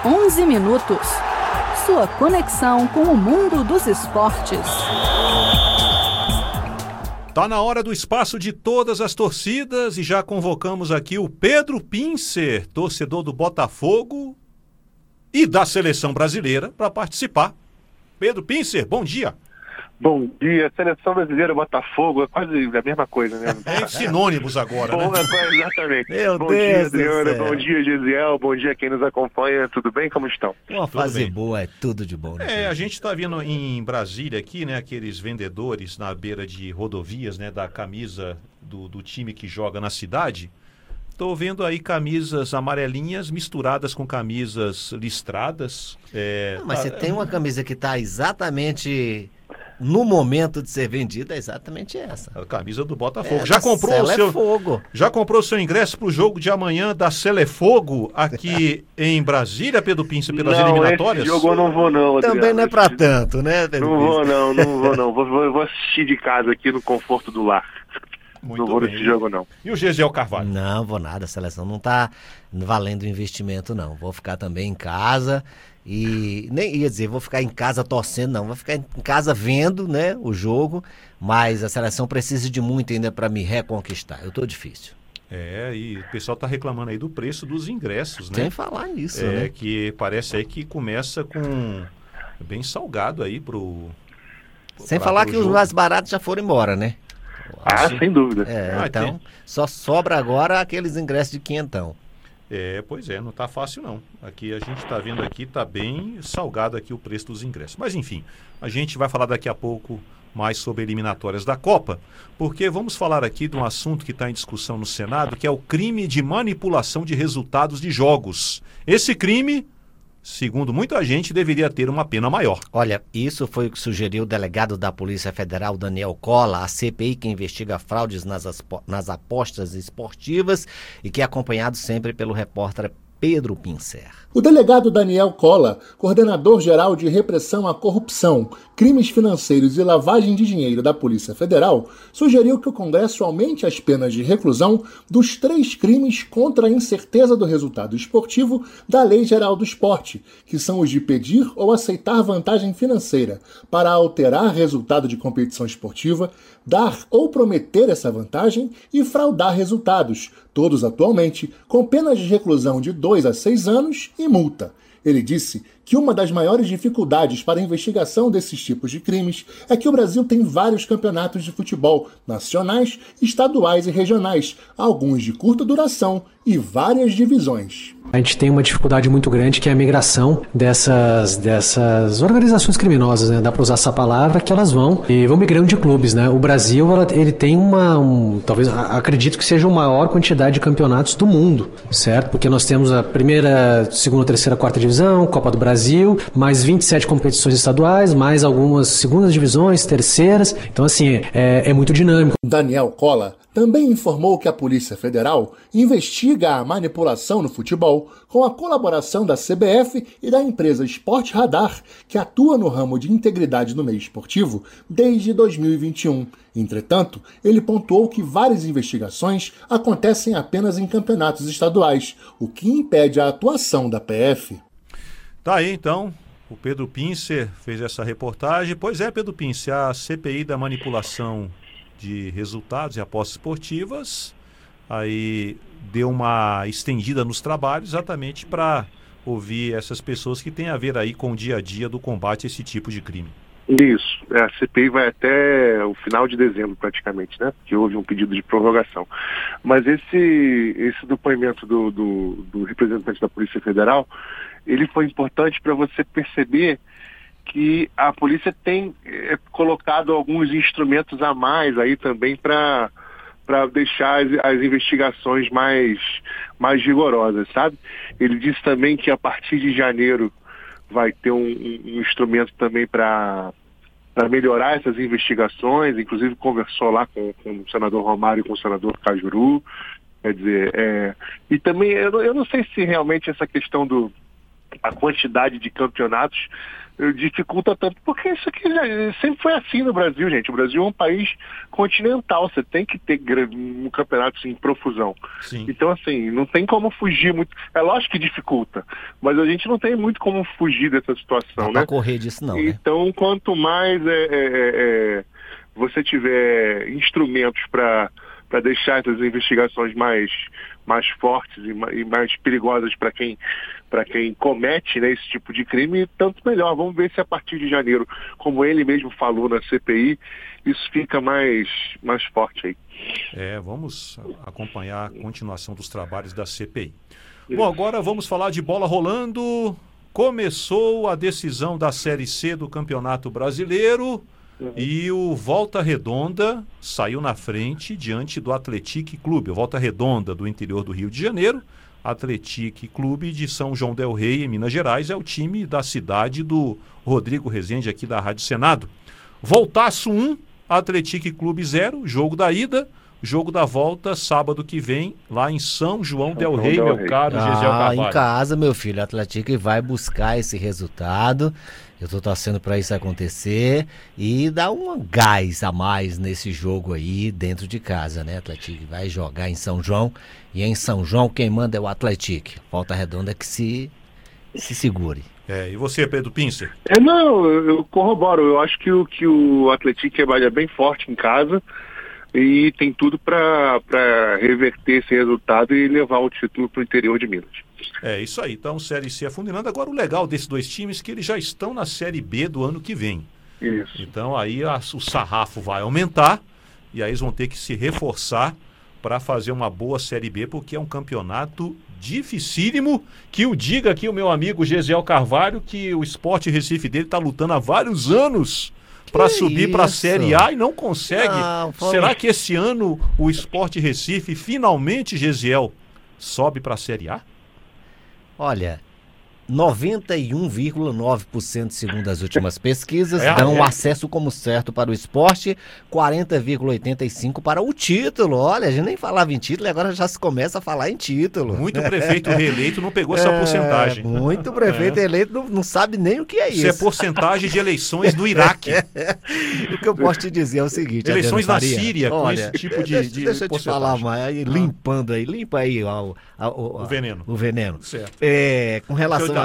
11 minutos. Sua conexão com o mundo dos esportes. Tá na hora do espaço de todas as torcidas e já convocamos aqui o Pedro Pincer, torcedor do Botafogo e da Seleção Brasileira, para participar. Pedro Pincer, bom dia. Bom dia, Seleção Brasileira, Botafogo, é quase a mesma coisa, né? É sinônimos agora, né? Exatamente. Meu bom Deus dia, Adriana, do céu. bom dia, Gisiel, bom dia quem nos acompanha, tudo bem? Como estão? Uma fase boa é tudo de bom, né? A gente está vendo em Brasília aqui, né, aqueles vendedores na beira de rodovias, né, da camisa do time que joga na cidade. Estou vendo aí camisas amarelinhas misturadas com camisas listradas. Mas você tem uma camisa que está exatamente no momento de ser vendida, é exatamente essa. A camisa do Botafogo. É, Já comprou o seu Fogo. Já comprou o seu ingresso para o jogo de amanhã da Selefogo aqui em Brasília, Pedro Pincer, pelas eliminatórias? Esse jogo eu não vou não, Adriano. Também não é para tanto, né, Pedro? Não vou não. Vou assistir de casa aqui no conforto do lar. Muito não vou bem. nesse jogo não. E o Gesiel Carvalho? Não vou nada, a seleção não está valendo investimento não. Vou ficar também em casa e nem ia dizer, vou ficar em casa torcendo, não. Vou ficar em casa vendo, né, o jogo, mas a seleção precisa de muito ainda para me reconquistar. Eu tô difícil. E o pessoal está reclamando aí do preço dos ingressos, né? Sem falar nisso, né? Que parece aí que começa com bem salgado aí Sem falar que os mais baratos já foram embora, né? Sem dúvida. Então, só sobra agora aqueles ingressos de quinhentão. Pois é, não tá fácil não. Aqui a gente tá vendo aqui, tá bem salgado aqui o preço dos ingressos. Mas enfim, a gente vai falar daqui a pouco mais sobre eliminatórias da Copa, porque vamos falar aqui de um assunto que está em discussão no Senado, que é o crime de manipulação de resultados de jogos. Esse crime, segundo muita gente, deveria ter uma pena maior. Olha, isso foi o que sugeriu o delegado da Polícia Federal, Daniel Cola, a CPI que investiga fraudes nas apostas esportivas e que é acompanhado sempre pelo repórter Pedro Pincer. O delegado Daniel Cola, coordenador-geral de repressão à corrupção, crimes financeiros e lavagem de dinheiro da Polícia Federal, sugeriu que o Congresso aumente as penas de reclusão dos 3 crimes contra a incerteza do resultado esportivo da Lei Geral do Esporte, que são os de pedir ou aceitar vantagem financeira para alterar resultado de competição esportiva, dar ou prometer essa vantagem e fraudar resultados, todos atualmente com penas de reclusão de 2 a 6 anos e multa. Ele disse que uma das maiores dificuldades para a investigação desses tipos de crimes é que o Brasil tem vários campeonatos de futebol, nacionais, estaduais e regionais, alguns de curta duração e várias divisões. A gente tem uma dificuldade muito grande que é a migração dessas organizações criminosas, né? Dá para usar essa palavra, que elas vão migrando de clubes, né? O Brasil, ele tem talvez, acredito que seja a maior quantidade de campeonatos do mundo, certo? Porque nós temos a primeira, segunda, terceira, quarta divisão, Copa do Brasil, mais 27 competições estaduais, mais algumas segundas divisões, terceiras. Então, assim, é muito dinâmico. Daniel Cola também informou que a Polícia Federal investiga a manipulação no futebol com a colaboração da CBF e da empresa Sport Radar, que atua no ramo de integridade no meio esportivo desde 2021. Entretanto, ele pontuou que várias investigações acontecem apenas em campeonatos estaduais, o que impede a atuação da PF. Tá aí então, o Pedro Pincer fez essa reportagem. Pois é, Pedro Pincer, a CPI da manipulação de resultados e apostas esportivas aí deu uma estendida nos trabalhos exatamente para ouvir essas pessoas que têm a ver aí com o dia a dia do combate a esse tipo de crime. Isso, a CPI vai até o final de dezembro praticamente, né? Que houve um pedido de prorrogação. Mas esse depoimento do representante da Polícia Federal, ele foi importante para você perceber que a polícia tem colocado alguns instrumentos a mais aí também para deixar as investigações mais rigorosas, sabe? Ele disse também que a partir de janeiro vai ter um instrumento também para melhorar essas investigações, inclusive conversou lá com o senador Romário e com o senador Cajuru. Quer dizer, e também eu não sei se realmente essa questão a quantidade de campeonatos dificulta tanto, porque isso aqui sempre foi assim no Brasil, gente. O Brasil é um país continental, você tem que ter um campeonato assim, em profusão. Sim. Então, assim, não tem como fugir muito. É lógico que dificulta, mas a gente não tem muito como fugir dessa situação, Não né? pra correr disso não, né? Então, quanto mais você tiver instrumentos para deixar essas investigações mais fortes e mais perigosas para quem comete, né, esse tipo de crime, tanto melhor. Vamos ver se a partir de janeiro, como ele mesmo falou na CPI, isso fica mais forte aí. Vamos acompanhar a continuação dos trabalhos da CPI. Bom, agora vamos falar de bola rolando. Começou a decisão da Série C do Campeonato Brasileiro. E o Volta Redonda saiu na frente diante do Atlético Clube. O Volta Redonda do interior do Rio de Janeiro, Atlético Clube de São João del Rei, em Minas Gerais, é o time da cidade do Rodrigo Rezende, aqui da Rádio Senado. Voltaço 1, Atlético Clube 0, jogo da ida. Jogo da volta, sábado que vem, lá em São João del Rei, meu caro Gesiel Carvalho. Em casa, meu filho, o Atlético vai buscar esse resultado. Eu tô torcendo para isso acontecer e dar um gás a mais nesse jogo aí dentro de casa, né? O Atlético vai jogar em São João e em São João quem manda é o Atlético. Volta Redonda que se segure. E você, Pedro Pincer? Não, eu corroboro. Eu acho que o Atlético é bem forte em casa e tem tudo para reverter esse resultado e levar o título para o interior de Minas. Isso aí. Então, Série C afunilando. Agora, o legal desses dois times é que eles já estão na Série B do ano que vem. Isso. Então, aí o sarrafo vai aumentar e aí eles vão ter que se reforçar para fazer uma boa Série B, porque é um campeonato dificílimo. Que o diga aqui o meu amigo Gesiel Carvalho, que o Sport Recife dele está lutando há vários anos para subir para a Série A e não consegue. Será que esse ano o Sport Recife finalmente, Gesiel, sobe para a Série A? Olha, 91,9% segundo as últimas pesquisas dão acesso como certo para o esporte, 40,85% para o título. Olha, a gente nem falava em título e agora já se começa a falar em título. Muito prefeito reeleito não pegou essa porcentagem. Muito prefeito eleito não sabe nem o que é isso. Isso é porcentagem de eleições do Iraque. O que eu posso te dizer é o seguinte... Eleições na Síria, com esse tipo de deixa eu te falar, mas limpa aí o veneno. O veneno. Certo. Com relação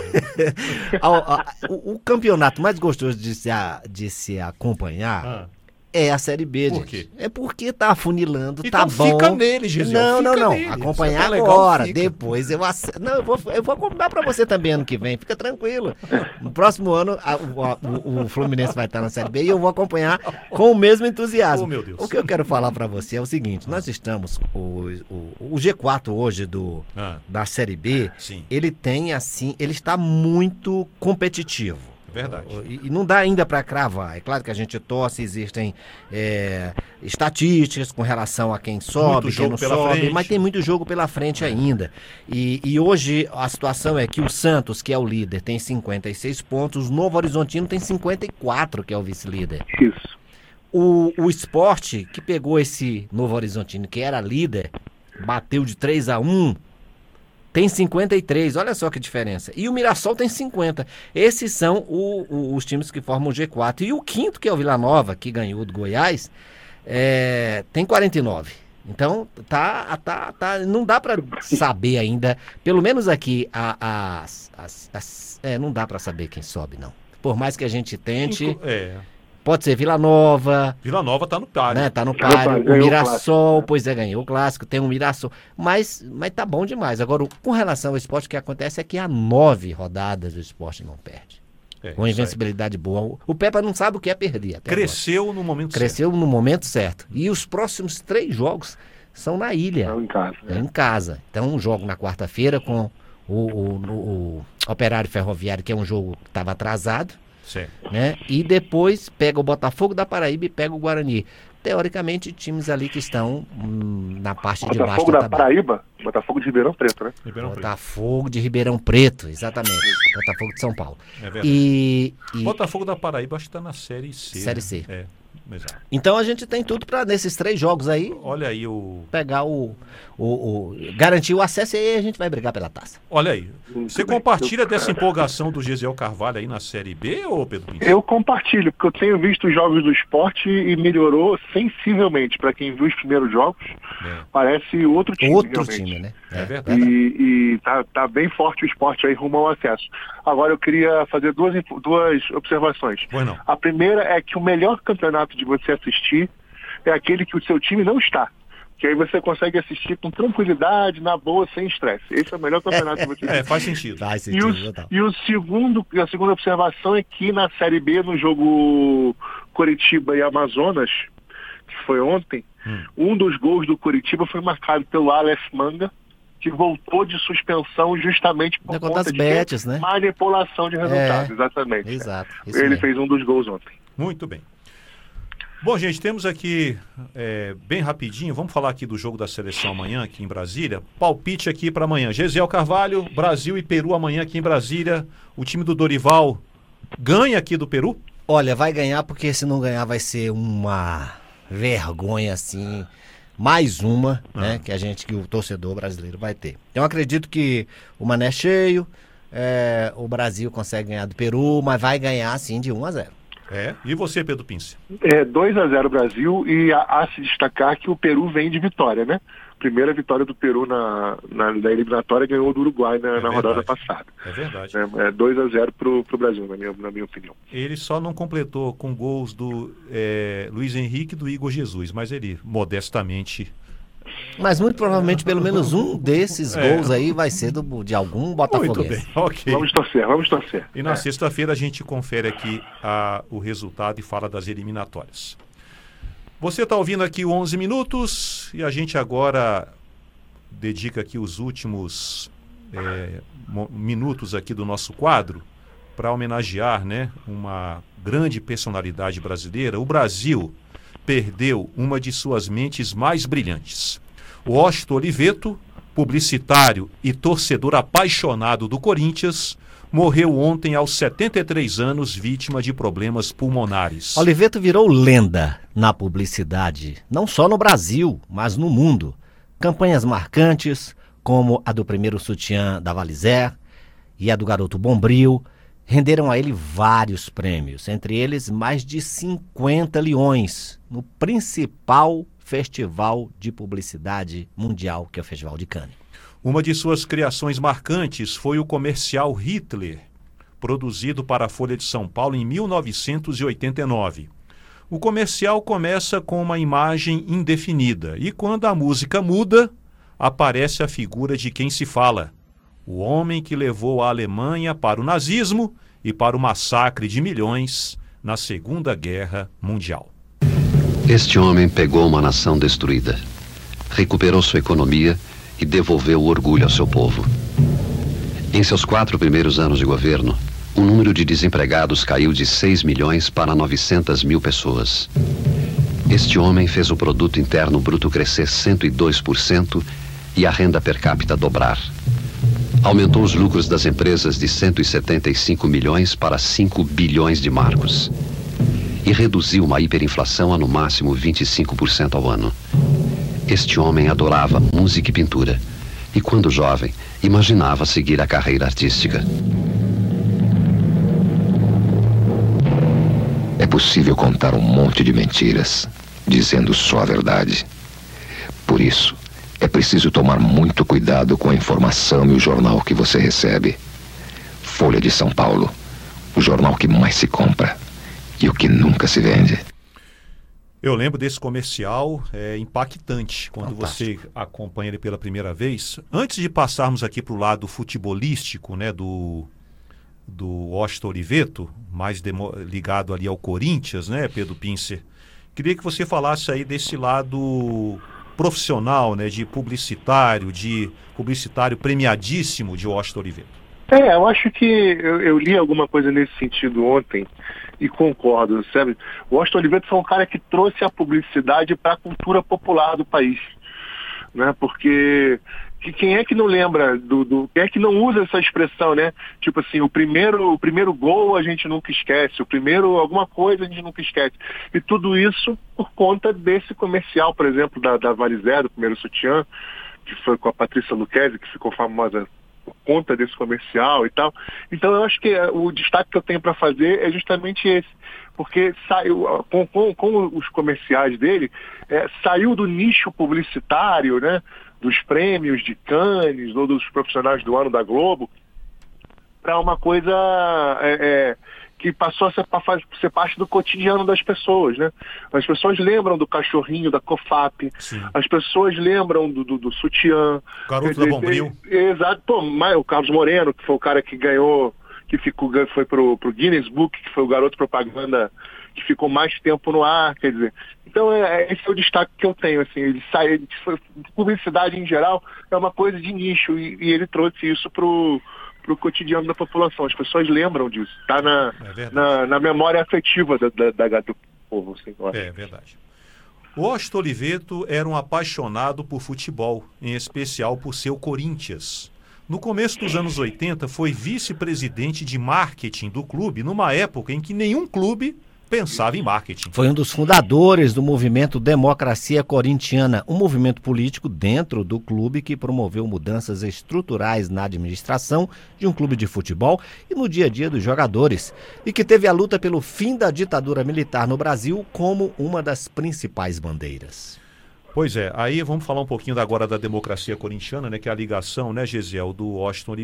o campeonato mais gostoso de se acompanhar é a Série B. Por quê? É porque tá afunilando, então tá bom. Fica nele, Gesiel. Não. Nele. Acompanhar tá agora, legal, depois eu vou comprar pra você também ano que vem, fica tranquilo. No próximo ano o Fluminense vai estar na Série B e eu vou acompanhar com o mesmo entusiasmo. Meu Deus. O que eu quero falar pra você é o seguinte, nós estamos, o G4 hoje da Série B, sim, ele está muito competitivo. Verdade. E não dá ainda para cravar. É claro que a gente torce, existem estatísticas com relação a quem sobe, quem não sobe, mas tem muito jogo pela frente ainda. E hoje a situação é que o Santos, que é o líder, tem 56 pontos, o Novo Horizontino tem 54, que é o vice-líder. Isso. O Sport, que pegou esse Novo Horizontino, que era líder, bateu de 3-1, tem 53, olha só que diferença. E o Mirassol tem 50. Esses são os times que formam o G4. E o quinto, que é o Vila Nova, que ganhou do Goiás, tem 49. Então, não dá para saber ainda, pelo menos aqui, não dá para saber quem sobe, não. Por mais que a gente tente... Pode ser Vila Nova. Vila Nova tá no páreo. Né? Tá no páreo. O Mirassol, ganhou o clássico, tem um Mirassol. Mas tá bom demais. Agora, com relação ao esporte, o que acontece é que há 9 rodadas o esporte não perde. Com invencibilidade boa. O Pepa não sabe o que é perder. Até Cresceu agora. No momento certo. Cresceu no momento certo. E os próximos 3 jogos são na ilha. Não, em casa. Em casa. Então, um jogo na quarta-feira com o Operário Ferroviário, que é um jogo que estava atrasado. Certo. Né? E depois pega o Botafogo da Paraíba e pega o Guarani. Teoricamente, times ali que estão na parte de baixo Botafogo da Paraíba? Botafogo de Ribeirão Preto, né? Botafogo de Ribeirão Preto, exatamente. Botafogo de São Paulo. É verdade. Botafogo da Paraíba acho que está na Série C. Série C. Exato. Então a gente tem tudo para nesses 3 jogos aí, Olha aí pegar garantir o acesso e aí a gente vai brigar pela taça. Olha aí. Muito Você bem. compartilha dessa empolgação do Gesiel Carvalho aí na Série B, ou Pedro Pinto? Eu compartilho, porque eu tenho visto os jogos do Sport e melhorou sensivelmente. Para quem viu os primeiros jogos, parece outro time. Outro realmente. time, né? É verdade. E tá bem forte o Sport aí rumo ao acesso. Agora eu queria fazer duas observações. Pois não. A primeira é que o melhor campeonato de você assistir é aquele que o seu time não está. Que aí você consegue assistir com tranquilidade, na boa, sem estresse. Esse é o melhor campeonato de você assistir. Faz sentido. Faz E, sentido, total. a segunda observação é que na Série B, no jogo Coritiba e Amazonas, que foi ontem, um dos gols do Coritiba foi marcado pelo Aleph Manga, que voltou de suspensão justamente por Contra conta as de betes, né? manipulação de resultados. Exatamente. Exato. Isso Ele mesmo. fez um dos gols ontem. Muito bem. Bom, gente, temos aqui, bem rapidinho, vamos falar aqui do jogo da seleção amanhã aqui em Brasília. Palpite aqui para amanhã. Gesiel Carvalho, Brasil e Peru amanhã aqui em Brasília. O time do Dorival ganha aqui do Peru? Olha, vai ganhar porque se não ganhar vai ser uma vergonha assim, mais uma, né, que o torcedor brasileiro vai ter. Eu acredito que o Mané é cheio, o Brasil consegue ganhar do Peru, mas vai ganhar assim de 1-0. E você, Pedro Pince? 2-0 Brasil, e a se destacar que o Peru vem de vitória, né? Primeira vitória do Peru na eliminatória, ganhou do Uruguai na rodada passada. É verdade. 2-0 pro Brasil, na minha opinião. Ele só não completou com gols do Luiz Henrique e do Igor Jesus, mas ele modestamente... Mas muito provavelmente pelo menos um desses gols aí vai ser de algum botafoguense. Muito bem, ok. Vamos torcer. E na sexta-feira a gente confere aqui o resultado e fala das eliminatórias. Você está ouvindo aqui o 11 Minutos e a gente agora dedica aqui os últimos minutos aqui do nosso quadro para homenagear, né, uma grande personalidade brasileira. O Brasil perdeu uma de suas mentes mais brilhantes. O Washington Oliveto, publicitário e torcedor apaixonado do Corinthians, morreu ontem aos 73 anos, vítima de problemas pulmonares. Oliveto virou lenda na publicidade, não só no Brasil, mas no mundo. Campanhas marcantes, como a do primeiro sutiã da Valizer e a do garoto Bombril, renderam a ele vários prêmios, entre eles mais de 50 leões, no principal festival de publicidade mundial, que é o Festival de Cannes. Uma de suas criações marcantes foi o comercial Hitler, produzido para a Folha de São Paulo em 1989. O comercial começa com uma imagem indefinida e quando a música muda, aparece a figura de quem se fala. O homem que levou a Alemanha para o nazismo e para o massacre de milhões na Segunda Guerra Mundial. Este homem pegou uma nação destruída, recuperou sua economia e devolveu o orgulho ao seu povo. Em seus 4 primeiros anos de governo, o número de desempregados caiu de 6 milhões para 900 mil pessoas. Este homem fez o produto interno bruto crescer 102% e a renda per capita dobrar. Aumentou os lucros das empresas de 175 milhões para 5 bilhões de marcos. E reduziu uma hiperinflação a no máximo 25% ao ano. Este homem adorava música e pintura. E quando jovem, imaginava seguir a carreira artística. É possível contar um monte de mentiras, dizendo só a verdade. Por isso, é preciso tomar muito cuidado com a informação e o jornal que você recebe. Folha de São Paulo, o jornal que mais se compra e o que nunca se vende. Eu lembro desse comercial, impactante, quando você acompanha ele pela primeira vez. Antes de passarmos aqui para o lado futebolístico, né, do Washington Oliveto, mais ligado ali ao Corinthians, né, Pedro Pincer, queria que você falasse aí desse lado profissional, né, de publicitário premiadíssimo de Washington Oliveto. Eu acho que eu li alguma coisa nesse sentido ontem e concordo, sabe? O Washington Oliveto foi um cara que trouxe a publicidade para a cultura popular do país, né? Porque quem é que não lembra quem é que não usa essa expressão, né? Tipo assim, o primeiro gol a gente nunca esquece, alguma coisa a gente nunca esquece. E tudo isso por conta desse comercial, por exemplo, da Varizé, do primeiro sutiã, que foi com a Patrícia Luquezzi, que ficou famosa por conta desse comercial e tal. Então eu acho que o destaque que eu tenho para fazer é justamente esse, porque saiu com os comerciais dele, saiu do nicho publicitário, né, dos prêmios de Cannes ou dos profissionais do ano da Globo, para uma coisa que passou a ser parte do cotidiano das pessoas, né? As pessoas lembram do cachorrinho da COFAP, sim, as pessoas lembram do sutiã. Garoto da Bombril. Exato. Pô, o Carlos Moreno, que foi o cara que ganhou, foi pro Guinness Book, que foi o garoto propaganda que ficou mais tempo no ar, quer dizer. Então esse é o destaque que eu tenho, assim, publicidade em geral é uma coisa de nicho e ele trouxe isso pro cotidiano da população. As pessoas lembram disso, tá na memória afetiva do povo, assim, eu acho. É verdade. O Washington Oliveto era um apaixonado por futebol, em especial por seu Corinthians. No começo dos anos 80, foi vice-presidente de marketing do clube, numa época em que nenhum clube pensava em marketing. Foi um dos fundadores do movimento Democracia Corintiana, um movimento político dentro do clube que promoveu mudanças estruturais na administração de um clube de futebol e no dia a dia dos jogadores, e que teve a luta pelo fim da ditadura militar no Brasil como uma das principais bandeiras. Pois é, aí vamos falar um pouquinho agora da Democracia Corintiana, né, que é a ligação, né, Gesiel, do Washington